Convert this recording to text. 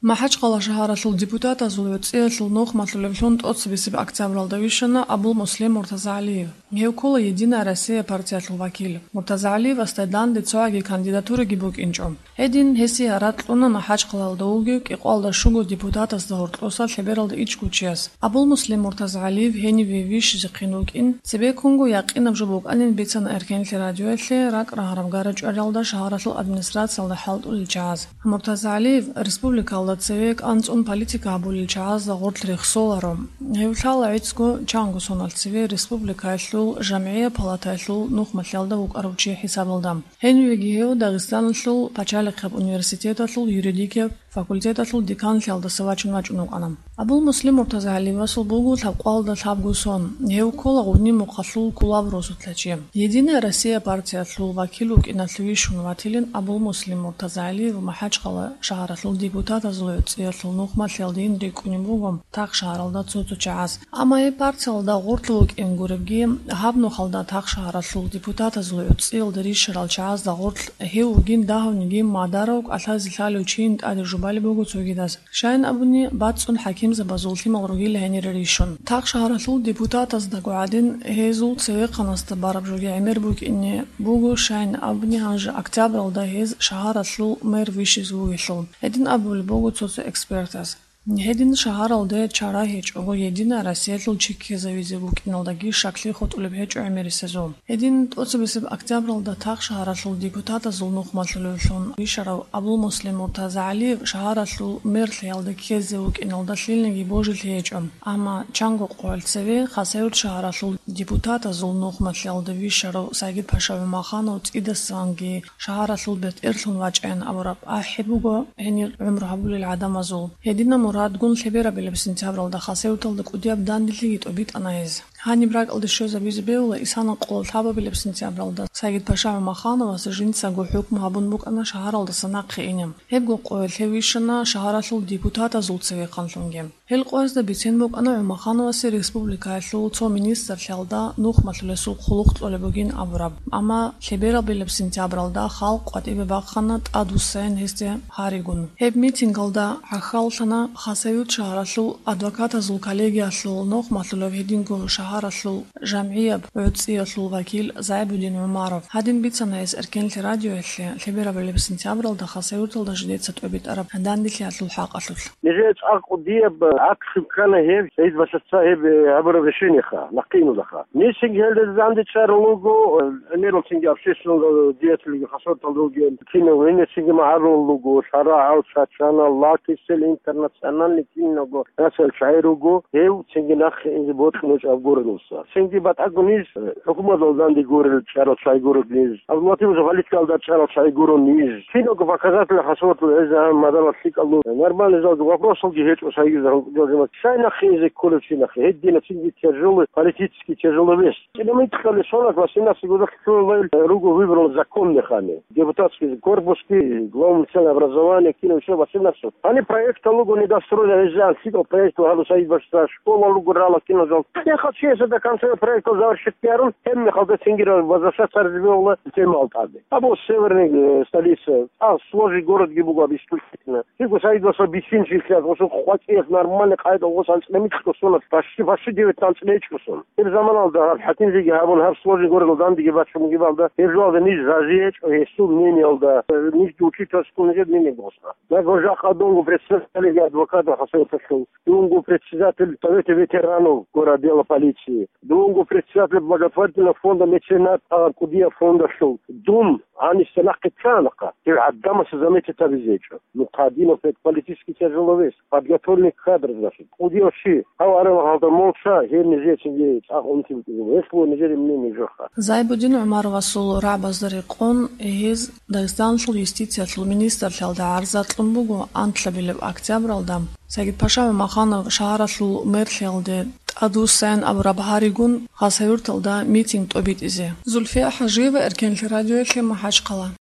Махачкала шаҳарашул депутата зулуциашул нохматлулевлун тӀоцбисиб октябралдавишана Абул Муслим Муртазаалиев. Геукола Единая Россия партияшул вакил. Муртазаалиев астайдан дицоаги кандидатураги букинчӀум. Эдин хеси аратлӀуна Махачкалалдаугиук иқъуалда шугу депутатас дагьуртӀуса лъебералда ичӀгучияс. Абул Муслим Муртазаалиев гьениве виш зихъинукӀин цебекунгу яқъинабжу букӀанин бицана эркенли радиоэсли ракӀра гьарабгара чӀваралда шаҳарашул администрациялда хӀалтӀуличааз. Муртазаалиев республикалда цевек анцӀун политика абуличааз дагъуртли хсоларо. Гьевлъала гӀицӀгу чангусоналцеви республикаэслул жамъия палатаэслул нухматлъалда букӀаручи хисабалдам. Гьенивегиҳев Дагъистанлъул Пачалихъеб университеталъул юридикия факультеталъул деканлъалда савачунвачӀунукъанам. Абул Муслим Муртазаалиевасул бугу лъабкъвалда лъабгусон. Гьевкола гъуни мукъалъул кулабрусутлачи. Единая Россия партияслул вакилу кӀиналъуишун ватилин Абул Муслим Муртазаалиев Махачкала шаҳаралъул депутата зулуцӀиалъул нухматлъалдиин рикӀуни бугом тахъ шаҳаралда цуцучааз. Амма партиялда гъуртлу кӀин гурибги гьабнухалда тахъ шаҳаралъул депутата зулуцӀиалда ришаралчааз дагъуртл гьевугин дагьавнигин мадараук алъазилъалучиин тӀади жубали бугу цугидаз. Шайн абуни бацӀун Хаким Забазуллимал ругил гьенира ришун. Тахъ шаҳаралъул депутатас дагуадин гьезул цевекъанаста барабжуги гӀемер букӀини бугу Шайн абуни гьанжи октябралда гьез шаҳаралъул мэр вишиз бугилъул. Эдин абули бугу цуцу экспертас. Гьедин шаҳаралде чара хӀечӀугу Единая Россиялъул чиккизавизи букӀиналдаги шакли хутӀулиб хӀечӀу гӀемерисезу. Эдин тӀоцбисиб октябралда тахъ шаҳаралъул депутатазул нухматлулевлъун вишарав Абул Муслим Муртазаалиев шаҳаралъул мерлъиялда кези букӀиналда лъилниги божили хӀечӀу. Амма чангу къуалцеви хасаюрт шаҳаралъул депутатазул нухматлъиялда вишарав Сагид Паша Умаханов цӀидасанги шаҳаралъул бетӀерлъун вачӀен абураб ахӀи бугу гьенир гӀумру гьабулил гӀядамазул. Эдина Мурадгун лъеберабилиб сентябралда хасаюрталда кӀудиаб дандилиги тӀобитӀанаиз. Гьаниб ракӀалди шӯзабизи беула исана къулал лъабабилиб сентябралда Сагид Паша Умахановас жинцагу хӀукм гьабун букӀана шаҳаралда санахъи инем. Гьебгу къуелъе вишана шаҳаралъул депутатазул цевекъанлъунги. Гьел къуезда бицен букӀана Умахановаси республикаэслул цо министрлъалда нухматлулесул хъулухъ бугин абураб. Амма лъеберабилиб сентябралда халкь ватӀиби бахъана тӀаду сен гьесте гьаригун. Гьеб митингалда гӀяхаллъана хасаюрт шаҳаралъул адвокатазул коллегияслул нухматлулев гьедингу шаҳаралъул жамъия ГӀуцӀиялъул вакил Зайбудин Умаров. Гьадин бицанаэс эркенли радиоэсли лъеберабилиб сентябралда хасаюрталда жидеца тӀобитӀараб дандилъиалъул хӀякьалъул. Нижец акъудиеб акшибкана хеб сеид басатса хеб абураб решениха нақинудаха. Нисинг хелдез дандичарулугу неролсинги общественного деятельности хасорталуги кино нисинги маарулугу шара аусачана лакисел интернациональный киного насел шайругу хев синги нах инзи ботхнуч абгурнуса. Синги бат агуниз хукумат данди гурил чаро чайгуру низ. Алмотив завалиткалда чаро чайгуру низ. Киного показатель хасортал эза мадала сикалу. Нормальный зал вопрос гехеч союза. Шайнах язык колючинах. Эддина синги тяжелый, политически тяжелый вес. Мы сказали, что на 18 годах Ругу выбрал законные ханы. Депутатский корпус, главное целое образование, кино, все 18. Они проект Лугу не достроили, нельзя, сидел проект Галусаид Башта, школа Лугу Рала, кино. Я хочу, если до конца проекта завершить первым, Эмми Халда Сингера возвращаться развивала тему Алтады. А вот северная столица, сложный город Гибуга обеспечительно. Фигу Саид Башта бесинчий хляд, вот хватит нормально, хайда у вас антинамического сона, почти 19 лечку сон. И в заман алда, хатин зиги, а вон, сложный город Алданди Гибачему Гибалда, и жал, да низ зазечь, и сул мнение алда, низ учиться школы нет, не госна. На Гожах Адонгу председатель адвоката Хасен Пашул, Дунгу председатель Совета ветеранов города полиции, Дунгу председатель благотворительного фонда меценат Кудия фонда Шул, Дум, они стенахки цанака, и отдама се заметит обезечу. Ну, Кадинов это политически тяжелый вес, подготовленный кадр, значит. Удивши, аварова халда молча, хер не зечен деять, он тем тем, если он не зелен мнение жоха. Зайбудин Умаровасул рабаздарикъун гьез Дагъистанлъул юстициялъул министрлъалда гӀярзатлъун бугу антлъабилиб октябралда Сагид Паша Умаханов шаҳаралъул мерлъиалде тӀаду сен абураб гьаригун хасаюрталда митинг тӀобитӀизи. Зульфия ХӀяжиева, эркенли радиоэсли, Махачкала.